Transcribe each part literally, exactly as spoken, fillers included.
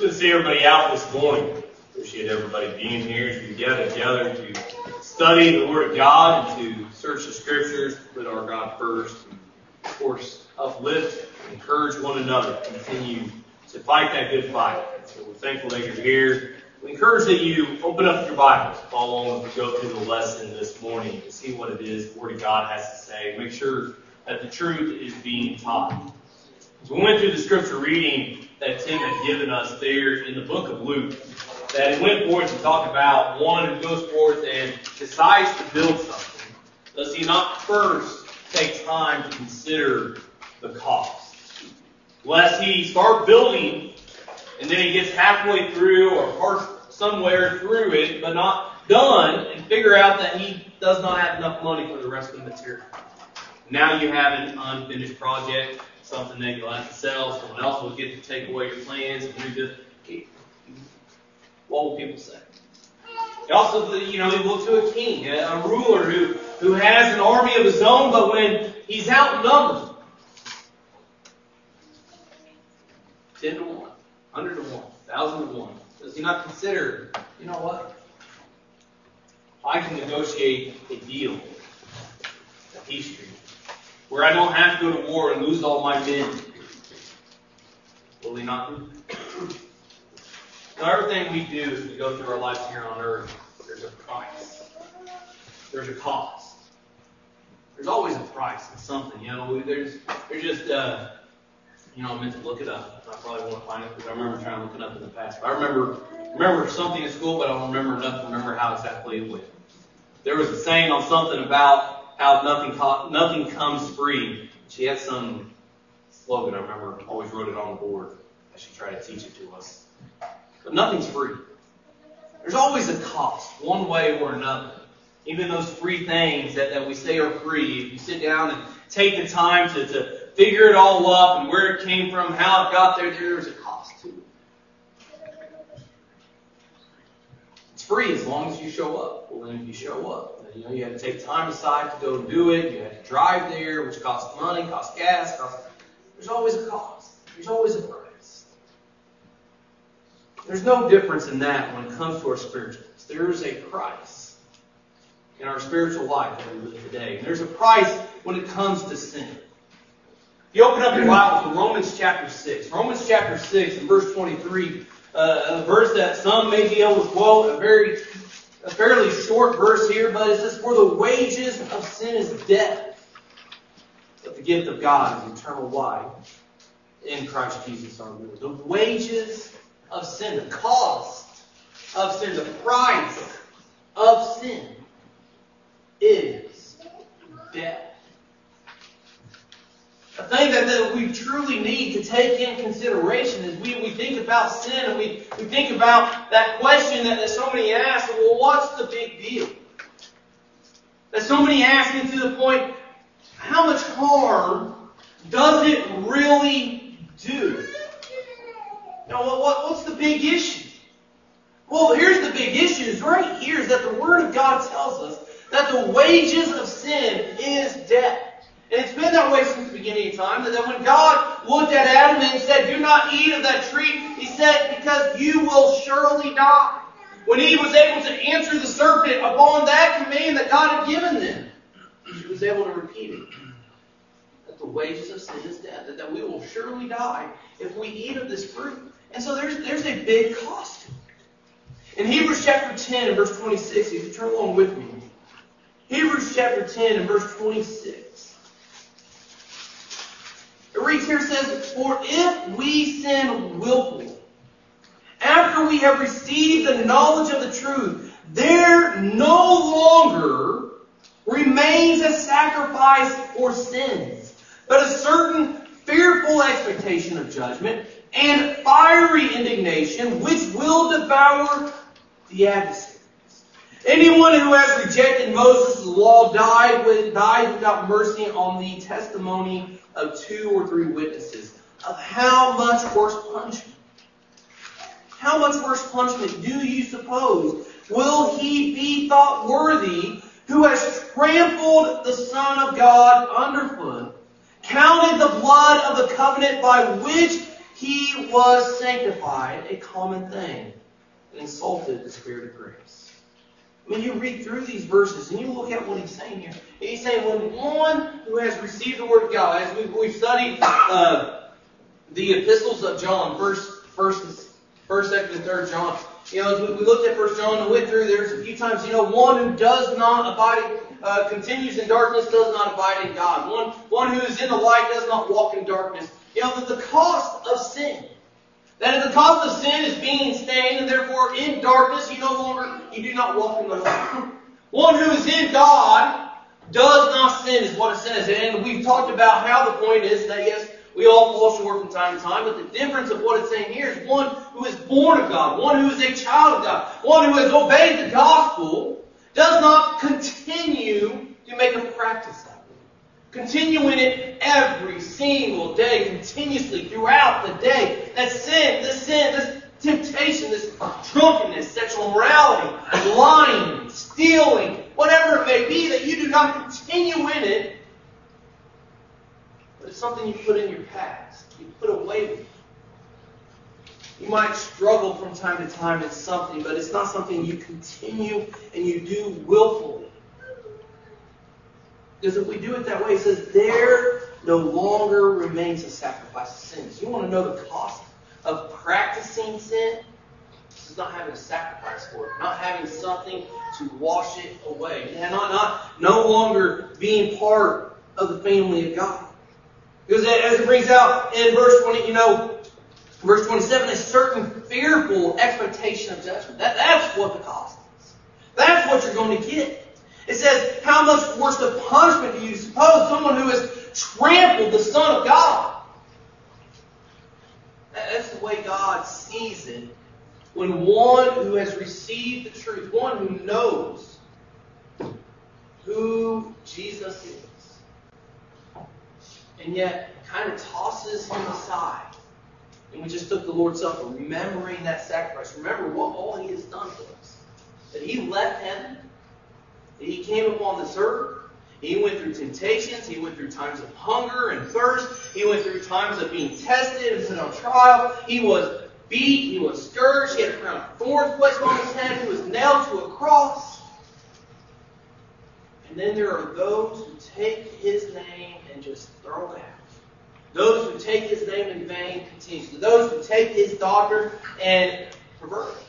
Good to see everybody out this morning. Appreciate everybody being here as we gather together to study the Word of God and to search the Scriptures, put our God first, and of course uplift and encourage one another to continue to fight that good fight. So we're thankful that you're here. We encourage that you open up your Bibles, follow along as we go through the lesson this morning to see what it is the Word of God has to say. Make sure that the truth is being taught. As we went through the Scripture reading that Tim had given us there in the book of Luke, that it went forth to talk about one who goes forth and decides to build something. Does he not first take time to consider the cost? Lest he start building and then he gets halfway through or part somewhere through it but not done and figure out that he does not have enough money for the rest of the material. Now you have an unfinished project, something that you'll have to sell. Someone else will get to take away your plans and do this. What will people say? Also, you know, you look to a king, a ruler who, who has an army of his own, but when he's outnumbered, ten to one, hundred to one, thousand to one, does he not consider, you know what? I can negotiate a deal, a peace treaty, where I don't have to go to war and lose all my men. Will he not do that? Now, everything we do as we go through our lives here on earth, there's a price. There's a cost. There's always a price in something. You know, there's, there's just, uh, you know, I meant to look it up. I probably won't find it because I remember trying to look it up in the past. But I remember, remember something in school, but I don't remember enough to remember how exactly it went. There was a saying on something about how nothing co- nothing comes free. She had some slogan, I remember, always wrote it on the board as she tried to teach it to us. But nothing's free. There's always a cost, one way or another. Even those free things that, that we say are free, if you sit down and take the time to, to figure it all up and where it came from, how it got there, there's a cost to it. It's free as long as you show up. Well, then if you show up, you know, you have to take time aside to go do it. You have to drive there, which costs money, costs gas. Costs... There's always a cost. There's always a price. There's no difference in that when it comes to our spirituals. There is a price in our spiritual life that we live today. And there's a price when it comes to sin. If you open up your Bible to Romans chapter six. Romans chapter six and verse twenty-three. Uh, a verse that some may be able to quote, a very A fairly short verse here, but it says, "For the wages of sin is death, but the gift of God is eternal life in Christ Jesus our Lord." The wages of sin, the cost of sin, the price of sin is death. A thing that, that we truly need to take in consideration is we, we think about sin and we, we think about that question that, that so many ask, well, what's the big deal? That so many ask into the point, how much harm does it really do? You know, what, what, what's the big issue? Well, here's the big issue. Is right here is that the Word of God tells us that the wages of sin is death. And it's been that way since the beginning of time, that when God looked at Adam and said, "Do not eat of that tree," He said, "because you will surely die." When He was able to answer the serpent upon that command that God had given them, He was able to repeat it. That the wages of sin is death, that, that we will surely die if we eat of this fruit. And so there's, there's a big cost to it. In Hebrews chapter ten and verse twenty-six, if you turn along with me, Hebrews chapter ten and verse twenty-six. It reads here, says, "For if we sin willfully, after we have received the knowledge of the truth, there no longer remains a sacrifice for sins, but a certain fearful expectation of judgment and fiery indignation, which will devour the adversaries. Anyone who has rejected Moses' law died, with, died without mercy on the testimony of two or three witnesses. Of how much worse punishment? How much worse punishment do you suppose will he be thought worthy who has trampled the Son of God underfoot, counted the blood of the covenant by which he he was sanctified, a common thing, and insulted the Spirit of grace. I mean, you read through these verses and you look at what he's saying here. He's saying when one who has received the Word of God, as we've, we've studied uh, the epistles of John, first, first, first, second, and third John. You know, as we, we looked at First John and went through, there's a few times, you know, one who does not abide, uh, continues in darkness, does not abide in God. One, one who is in the light does not walk in darkness. You know, that the cost of sin. That if the cost of sin is being stained, and therefore in darkness, you no longer, you do not walk in the light. One who is in God does not sin, is what it says. And we've talked about how the point is that, yes, we all fall short from time to time, but the difference of what it's saying here is one who is born of God, one who is a child of God, one who has obeyed the gospel, does not continue to make a practice of it. Continue in it every single day, continuously throughout the day. That sin, this sin, this temptation, this drunkenness, sexual immorality, lying, stealing, whatever it may be, that you do not continue in it. But it's something you put in your past. You put away with you. You might struggle from time to time in something, but it's not something you continue and you do willfully. Because if we do it that way, it says, there no longer remains a sacrifice of sins. You want to know the cost of practicing sin? This is not having a sacrifice for it. Not having something to wash it away. And not, not no longer being part of the family of God. Because as it brings out in verse twenty, you know, verse twenty-seven, a certain fearful expectation of judgment. That, that's what the cost is. That's what you're going to get. It says, how much worse the punishment do you suppose someone who has trampled the Son of God? That's the way God sees it. When one who has received the truth, one who knows who Jesus is, and yet kind of tosses him aside. And we just took the Lord's Supper, remembering that sacrifice. Remember what all He has done for us. That He left heaven. That He came upon this earth. He went through temptations. He went through times of hunger and thirst. He went through times of being tested and put on trial. He was beat. He was scourged. He had a crown of thorns placed on His head. He was nailed to a cross. And then there are those who take His name and just throw it out. Those who take His name in vain continuously. Those who take His doctrine and pervert it.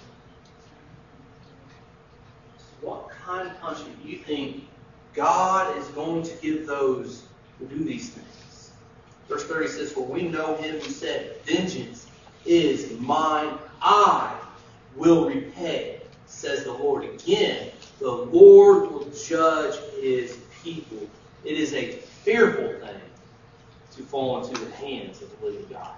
What kind of punishment do you think God is going to give those who do these things? Verse thirty says, for we know Him who said, vengeance is mine, I will repay, says the Lord. Again, the Lord will judge His people. It is a fearful thing to fall into the hands of the living God.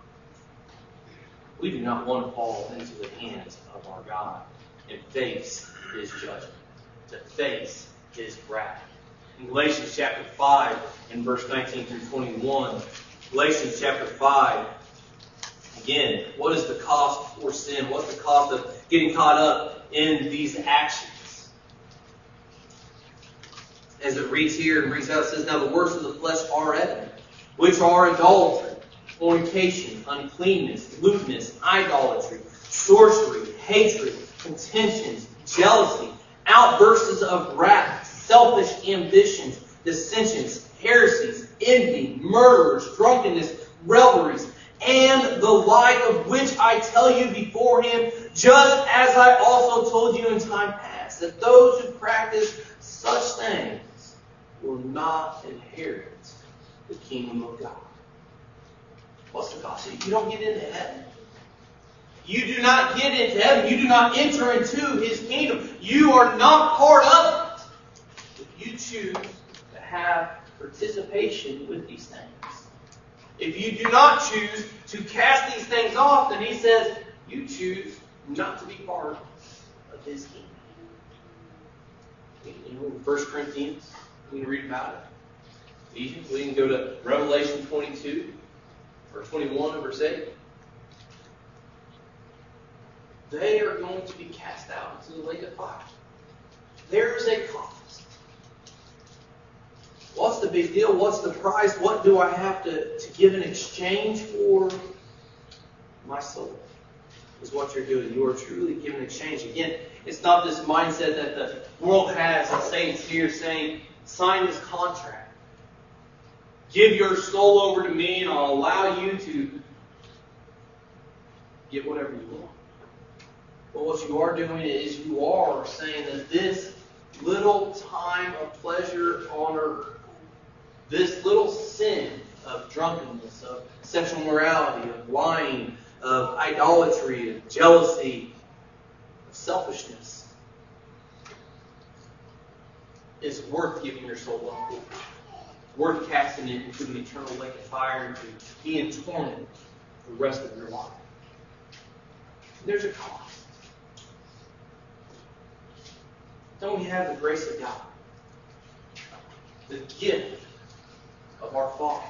We do not want to fall into the hands of our God and face His judgment, to face His wrath. In Galatians chapter five and verse nineteen through twenty-one, Galatians chapter five, again, what is the cost for sin? What's the cost of getting caught up in these actions? As it reads here and reads out, it says, now the works of the flesh are evident, which are adultery, fornication, uncleanness, lewdness, idolatry, sorcery, hatred, contentions, jealousy, outbursts of wrath, selfish ambitions, dissensions, heresies, envy, murders, drunkenness, revelries, and the like, of which I tell you beforehand, just as I also told you in time past, that those who practice such things will not inherit the kingdom of God. What's the cost? You don't get into heaven. You do not get into heaven. You do not enter into His kingdom. You are not part of it. If you choose to have participation with these things. If you do not choose to cast these things off, then He says you choose not to be part of His kingdom. In First Corinthians, we can read about it. Ephesians, we can go to Revelation twenty-two, verse twenty-one and verse eight. They are going to be cast out into the lake of fire. There is a cost. What's the big deal? What's the price? What do I have to, to give in exchange for my soul, is what you're doing. You are truly giving exchange. Again, it's not this mindset that the world has, and Satan's here saying, sign this contract. Give your soul over to me, and I'll allow you to get whatever you want. But what you are doing is you are saying that this little time of pleasure on earth, this little sin of drunkenness, of sexual morality, of lying, of idolatry, of jealousy, of selfishness, is worth giving your soul up for. Worth casting it into the eternal lake of fire and to be in torment the rest of your life. There's a cost. Don't we have the grace of God? The gift of our Father.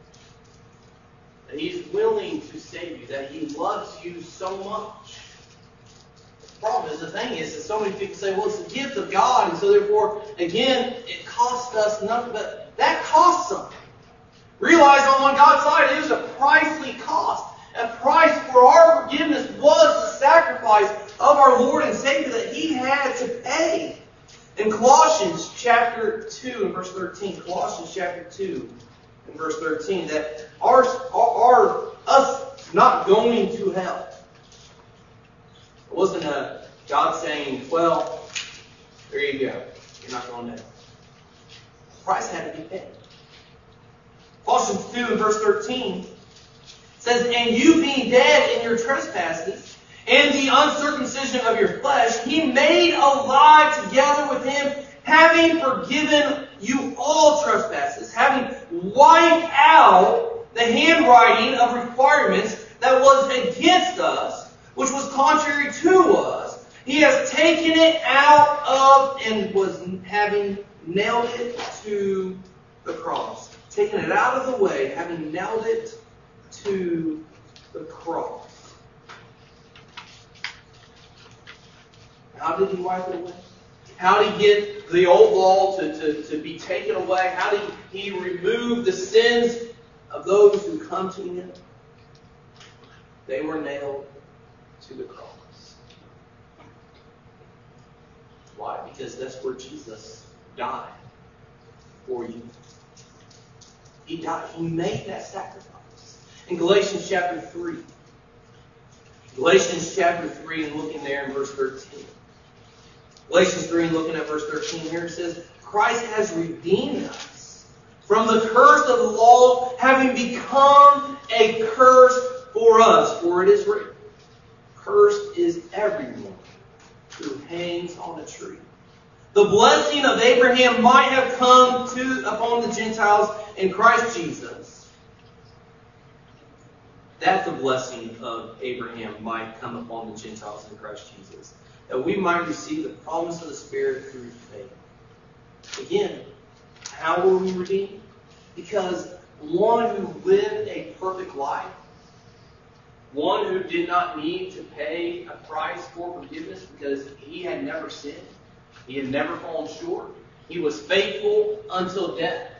That He's willing to save you. That He loves you so much. The problem is, the thing is, that so many people say, well, it's the gift of God, and so therefore, again, it costs us nothing, but that costs something. Realize on God's side, it is a pricely cost. A price for our forgiveness was the sacrifice of our Lord and Savior that He had to pay. In Colossians chapter two and verse thirteen, Colossians chapter two and verse thirteen, that our, our, our us not going to hell. It wasn't a God saying, well, there you go. You're not going to hell. The price had to be paid. Colossians two and verse thirteen says, and you being dead in your trespasses and the uncircumcision of your flesh, He made alive together with Him, having forgiven you all trespasses, having wiped out the handwriting of requirements that was against us, which was contrary to us. He has taken it out of and was having nailed it to the cross. Taken it out of the way, having nailed it to the cross. How did He wipe it away? How did He get the old law to, to, to be taken away? How did He remove the sins of those who come to Him? They were nailed to the cross. Why? Because that's where Jesus died for you. He died. He made that sacrifice. In Galatians chapter three. Galatians chapter three, and looking there in verse thirteen. Galatians three, and looking at verse thirteen here, it says, Christ has redeemed us from the curse of the law, having become a curse for us. For it is written, cursed is everyone who hangs on a tree. The blessing of Abraham might have come to upon the Gentiles in Christ Jesus, that the blessing of Abraham might come upon the Gentiles in Christ Jesus, that we might receive the promise of the Spirit through faith. Again, how were we redeemed? Because one who lived a perfect life, one who did not need to pay a price for forgiveness because he had never sinned, he had never fallen short, he was faithful until death,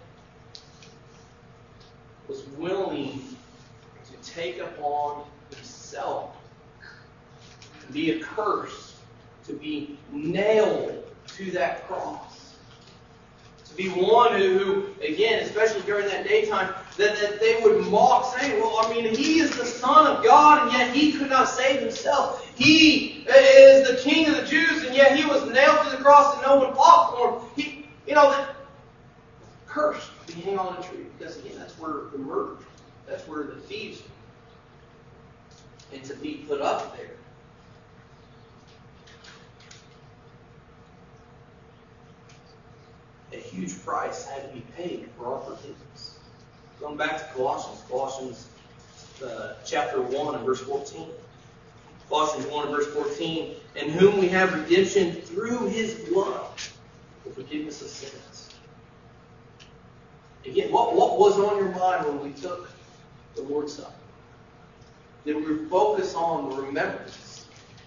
was willing to take upon himself to be a curse, to be nailed to that cross. To be one who, who again, especially during that daytime, that, that they would mock, saying, well, I mean, He is the Son of God, and yet He could not save Himself. He is the King of the Jews, and yet He was nailed to the cross and no one fought for Him. He, you know, that cursed to hang on a tree, because again, that's where the murder, that's where the thieves are. And to be put up there. A huge price had to be paid for our forgiveness. Going back to Colossians, Colossians uh, chapter one and verse fourteen. Colossians one and verse fourteen, in whom we have redemption through His blood, the forgiveness of sins. Again, what, what was on your mind when we took the Lord's Supper? Did we focus on the remembrance?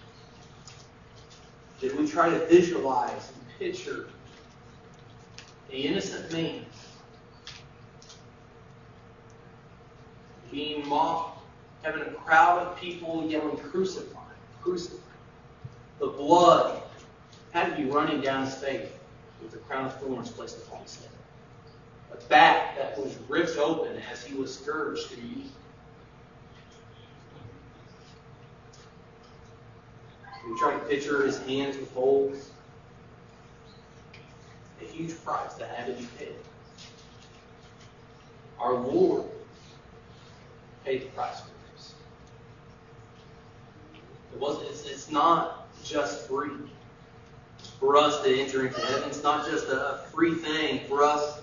Did we try to visualize and picture the innocent man being mocked, having a crowd of people yelling, "Crucify, crucify." The blood had to be running down his face with the crown of thorns placed upon his head. A back that was ripped open as he was scourged through you. We try to picture his hands with holes. A huge price that had to be paid. Our Lord paid the price for this. It wasn't. It's, it's not just free for us to enter into heaven. It's not just a free thing for us.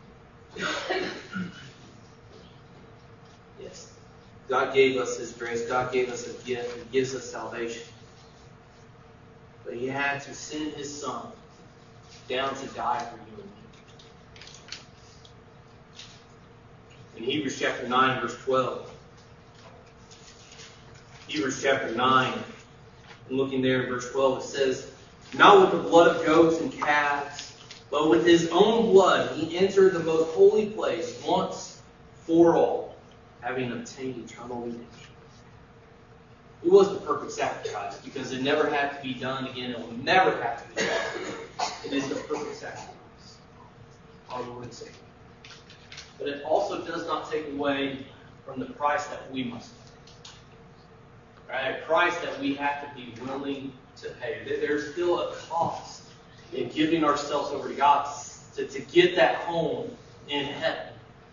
Yes, God gave us His grace. God gave us a gift. He gives us salvation. But He had to send His Son down to die for you and me. In Hebrews chapter nine, verse twelve. Hebrews chapter nine, and looking there in verse twelve, it says, "Not with the blood of goats and calves, but with His own blood He entered the most holy place once for all, having obtained eternal redemption." It was the perfect sacrifice because it never had to be done again. It will never have to be done. It is the perfect sacrifice. Our Lord and Savior. But it also does not take away from the price that we must pay. Right? A price that we have to be willing to pay. There's still a cost in giving ourselves over to God to, to get that home in heaven.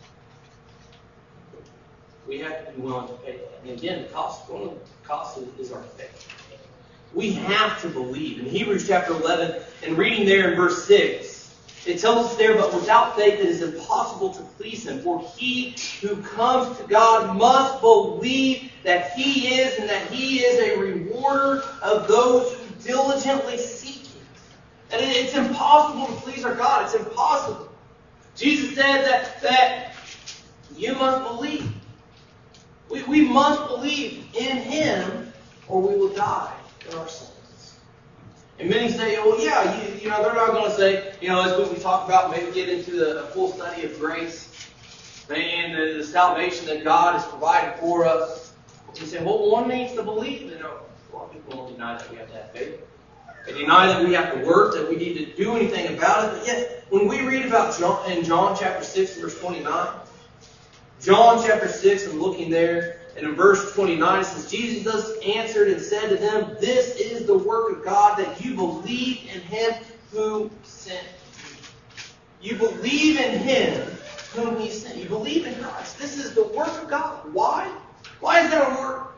We have to be willing to pay that. And again, the cost, one of the costs is, is our faith. We have to believe. In Hebrews chapter eleven, and reading there in verse six, it tells us there, "But without faith it is impossible to please Him. For he who comes to God must believe that He is, and that He is a rewarder of those who diligently seek Him." And it's impossible to please our God. It's impossible. Jesus said that, that you must believe. We, we must believe in Him, or we will die in our sins. And many say, well, yeah, you, you know, they're not going to say, you know, as we talk about, maybe get into the full study of grace and the, the salvation that God has provided for us. You say, well, one needs to believe. You know, a lot of people don't deny that we have to have faith. They deny that we have to work, that we need to do anything about it. But yet, when we read about John in John chapter six, verse twenty-nine, John chapter six, I'm looking there, and in verse twenty-nine it says, "Jesus answered and said to them, This is the work of God, that you believe in Him who sent you." You believe in Him whom He sent. You believe in Christ. This is the work of God. Why? Why is that a work?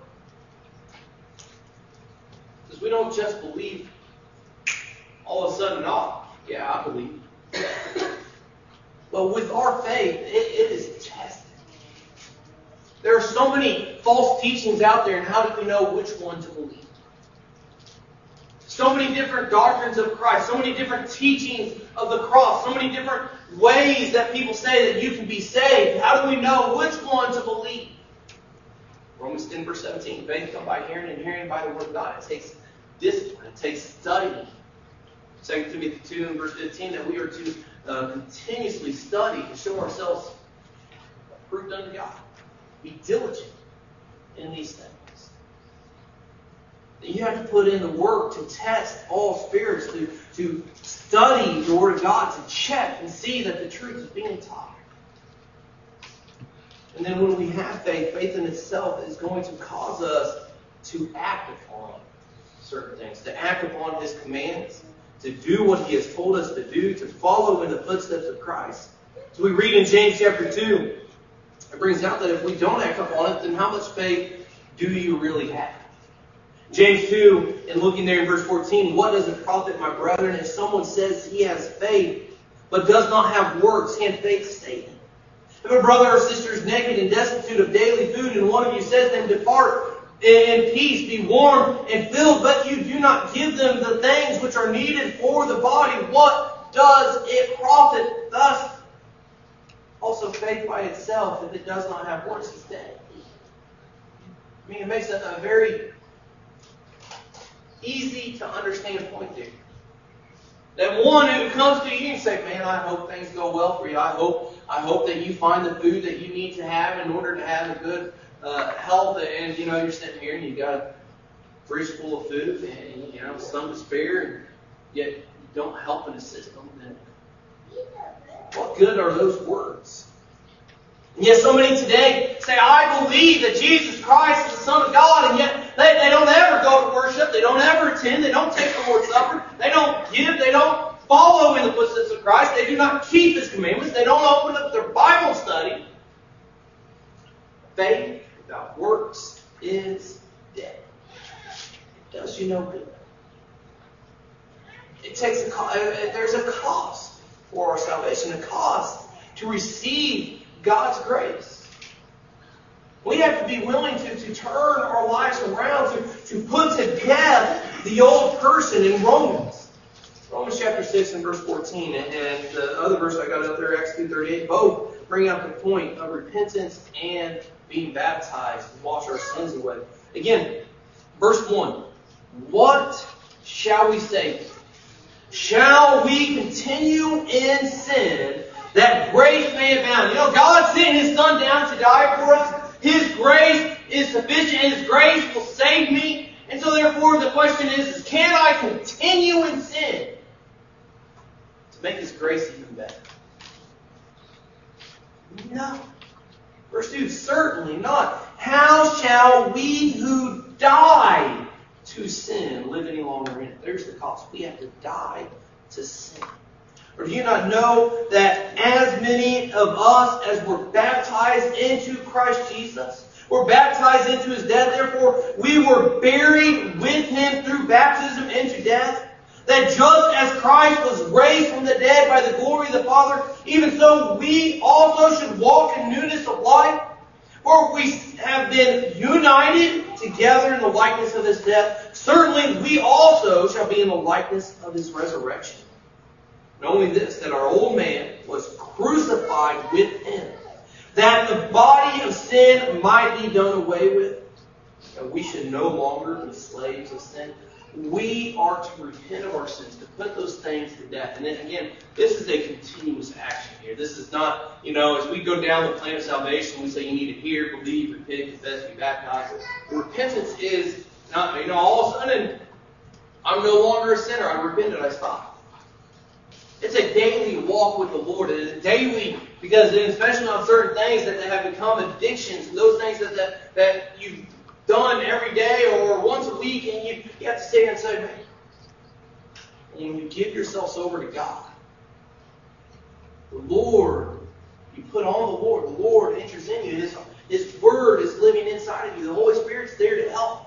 Because we don't just believe all of a sudden, oh, yeah, I believe. But with our faith, it, it is tested. There are so many false teachings out there, and how do we know which one to believe? So many different doctrines of Christ, so many different teachings of the cross, so many different ways that people say that you can be saved. How do we know which one to believe? Romans ten, verse seventeen, faith comes by hearing, and hearing by the word of God. It takes discipline, it takes study. Second Timothy two, and verse fifteen, that we are to uh, continuously study to show ourselves approved unto God. Be diligent in these things. You have to put in the work to test all spirits, to, to study the Word of God, to check and see that the truth is being taught. And then when we have faith, faith in itself is going to cause us to act upon certain things, to act upon His commands, to do what He has told us to do, to follow in the footsteps of Christ. So we read in James chapter two, it brings out that if we don't act upon it, then how much faith do you really have? James two, and looking there in verse fourteen, "What does it profit, my brethren, if someone says he has faith, but does not have works? Can faith save him? If a brother or sister is naked and destitute of daily food, and one of you says to them, Depart in peace, be warm and filled, but you do not give them the things which are needed for the body, what does it profit? Thus, also faith by itself, if it does not have works, is dead." I mean, it makes a, a very easy to understand point there. That one who comes to you and say, "Man, I hope things go well for you. I hope, I hope that you find the food that you need to have in order to have a good uh, health, and you know you're sitting here and you got a fridge full of food, and you know some to spare, and yet you don't help and assist them, then what good are those words? And yet so many today say, I believe that Jesus Christ is the Son of God, and yet they, they don't ever go to worship, they don't ever attend, they don't take the Lord's Supper, they don't give, they don't follow in the footsteps of Christ, they do not keep His commandments, they don't open up their Bible study. Faith without works is dead. It does you no good. It takes a cost. There's a cost for our salvation, a cost to receive God's grace. We have to be willing to, to turn our lives around, to, to put to death the old person in Romans. Romans chapter six and verse fourteen, and, and the other verse I got up there, Acts two thirty-eight, both bring up the point of repentance and being baptized to wash our sins away. Again, verse one, what shall we say? Shall we continue in sin that grace may abound? You know, God sent His Son down to die for us. His grace is sufficient, and His grace will save me. And so therefore the question is, is can I continue in sin to make His grace even better? No. Verse two, certainly not. How shall we who died to sin live any longer in it? There's the cost. We have to die to sin. Or do you not know that as many of us as were baptized into Christ Jesus, were baptized into His death, therefore we were buried with Him through baptism into death? That just as Christ was raised from the dead by the glory of the Father, even so we also should walk in newness of life. For we have been united together in the likeness of His death, certainly we also shall be in the likeness of His resurrection. Knowing this, that our old man was crucified with Him, that the body of sin might be done away with, and we should no longer be slaves of sin. We are to repent of our sins, to put those things to death. And then again, this is a continuous action here. This is not, you know, as we go down the plan of salvation, we say you need to hear, believe, repent, confess, be baptized. Repentance is not, you know, all of a sudden, I'm no longer a sinner. I repented, I stopped. It's a daily walk with the Lord. It is a daily, because especially on certain things that have become addictions, and those things that, that, that you've done every day or once a week, and you, you have to sit here and say, man, when you give yourselves over to God, the Lord, you put on the Lord, the Lord enters in you. His, His Word is living inside of you. The Holy Spirit's there to help.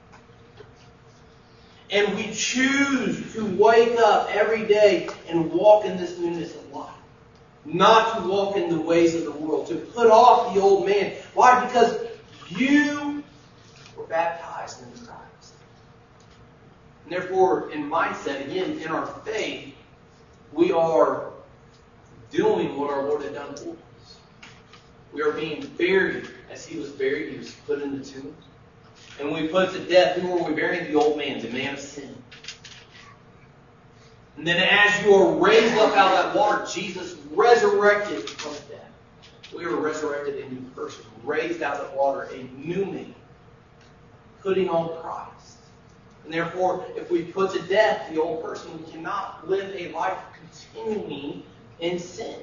And we choose to wake up every day and walk in this newness of life. Not to walk in the ways of the world. To put off the old man. Why? Because you were baptized into Christ. And therefore, in mindset, again, in our faith, we are doing what our Lord had done for us. We are being buried as He was buried. He was put in the tomb. And when we put to death, who are we burying? The old man, the man of sin. And then as you are raised up out of that water, Jesus resurrected from death. We were resurrected a new person, raised out of water, a new man, putting on Christ. And therefore, if we put to death the old person, we cannot live a life continuing in sin.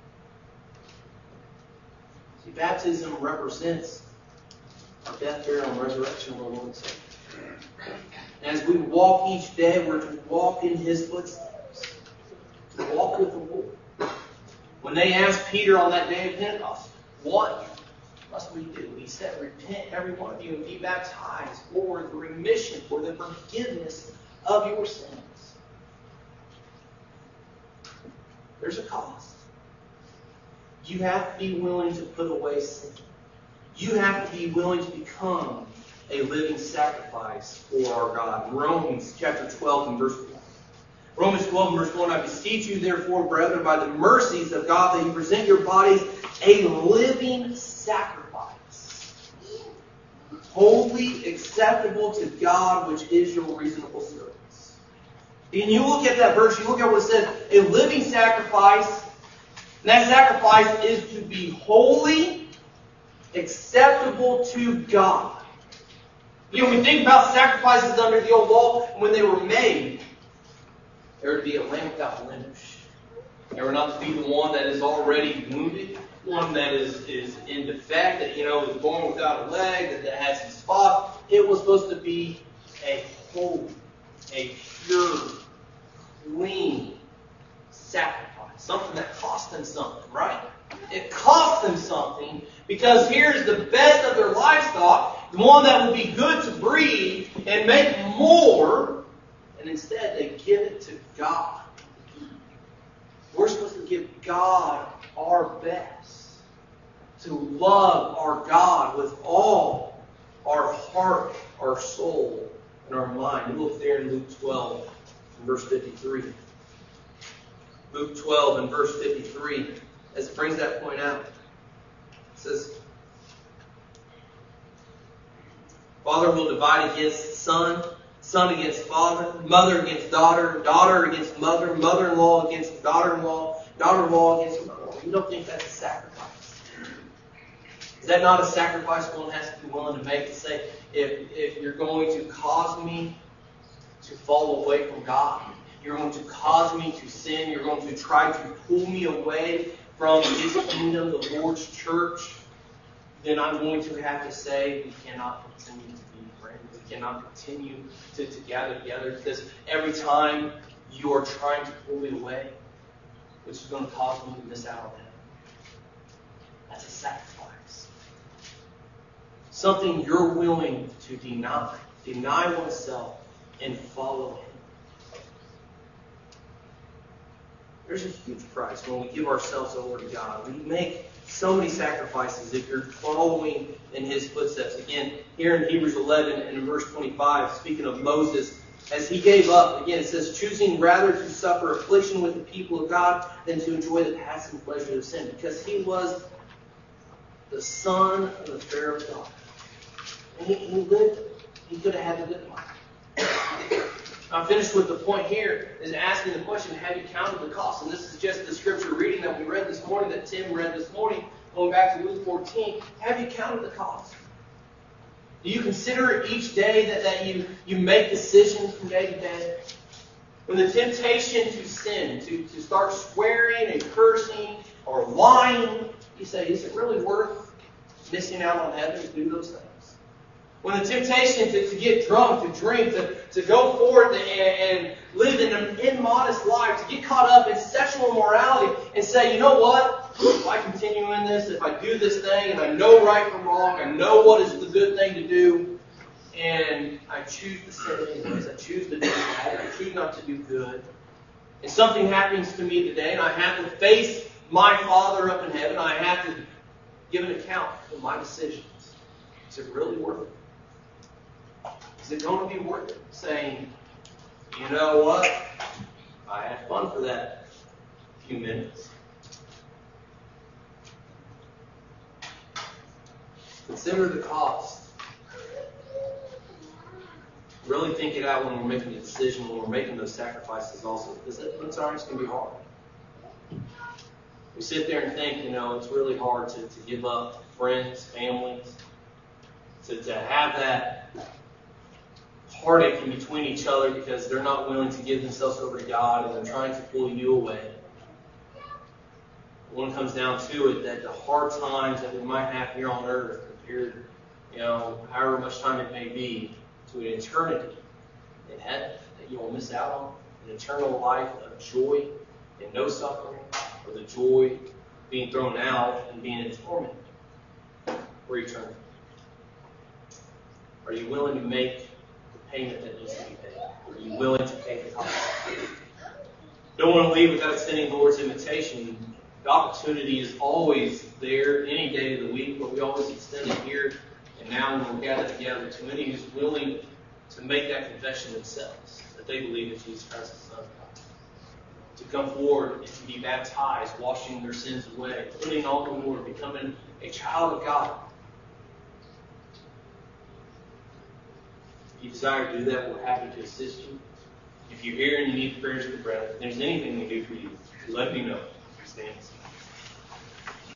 See, baptism represents our death, burial, and resurrection of our Lord and Savior. And as we walk each day, we're to walk in His footsteps. To walk with the Lord. When they asked Peter on that day of Pentecost, what must we do? He said, repent, every one of you, and be baptized for the remission, for the forgiveness of your sins. There's a cost. You have to be willing to put away sin. You have to be willing to become a living sacrifice for our God. Romans chapter twelve and verse one. Romans twelve and verse one, I beseech you therefore, brethren, by the mercies of God, that you present your bodies a living sacrifice, holy, acceptable to God, which is your reasonable service. And you look at that verse, you look at what it says, a living sacrifice, and that sacrifice is to be holy, acceptable to God. You know, we think about sacrifices under the old law, and when they were made, there would be a lamb without blemish. They were not to be the one that is already wounded, one that is, is in defect, that, you know, is born without a leg, that, that has some spots. It was supposed to be a holy, a pure, clean sacrifice. Something that cost them something, right? It cost them something because here's the best of their livestock, the one that would be good to breed and make more, and instead they give it to God. We're supposed to give God our best, to love our God with all our heart, our soul, and our mind. You look there in Luke twelve, and verse fifty-three. Luke twelve and verse fifty-three, as it brings that point out. It says, Father will divide against son, son against father, mother against daughter, daughter against mother, mother-in-law against daughter-in-law, daughter-in-law against mother-in-law. You don't think that's a sacrifice? Is that not a sacrifice one has to be willing to make, to say, if, if you're going to cause me to fall away from God, you're going to cause me to sin, you're going to try to pull me away from His kingdom, the Lord's church, then I'm going to have to say we cannot continue to be friends. We cannot continue to, to gather together because every time you are trying to pull me away, which is going to cause me to miss out on Him. That's a sacrifice. Something you're willing to deny. Deny oneself and follow Him. There's a huge price when we give ourselves over to God. We make so many sacrifices if you're following in His footsteps. Again, here in Hebrews eleven and in verse twenty-five, speaking of Moses, as he gave up, again it says, choosing rather to suffer affliction with the people of God than to enjoy the passing pleasure of sin. Because he was the son of the Pharaoh's daughter. And he, he lived, he could have had a good life. I'm finished with the point here, is asking the question, have you counted the cost? And this is just the scripture reading that we read this morning, that Tim read this morning, going back to Luke fourteen. Have you counted the cost? Do you consider each day that, that you, you make decisions from day to day? When the temptation to sin, to, to start swearing and cursing or lying, you say, is it really worth missing out on heaven to do those things? When the temptation to, to get drunk, to drink, to, to go forth and, and live in an immodest life, to get caught up in sexual immorality and say, you know what? If I continue in this, if I do this thing and I know right from wrong, I know what is the good thing to do, and I choose to sin anyways, I choose to do bad, I choose not to do good, and something happens to me today and I have to face my Father up in heaven, I have to give an account for my decisions. Is it really worth it? Is it going to be worth it? Saying, you know what? I had fun for that few minutes. Consider the cost. Really think it out when we're making a decision, when we're making those sacrifices also. Because sometimes it can be hard. We sit there and think, you know, it's really hard to, to give up friends, families, to, to have that heartache in between each other because they're not willing to give themselves over to God and they're trying to pull you away. When it comes down to it, that the hard times that we might have here on earth compared, you know, however much time it may be, to an eternity in heaven that you will miss out on, an eternal life of joy and no suffering, or the joy of being thrown out and being in torment for eternity. Are you willing to make the payment that needs to be paid? Are you willing to pay the cost? Don't want to leave without extending the Lord's invitation. The opportunity is always there any day of the week, but we always extend it here and now when we're gathered together to any who's willing to make that confession themselves, that they believe that Jesus Christ is the Son of God. To come forward and to be baptized, washing their sins away, putting on the Lord, becoming a child of God. If you desire to do that, we're happy to assist you. If you're here and you need prayers for the brethren, if there's anything we can do for you, let me know. Stand.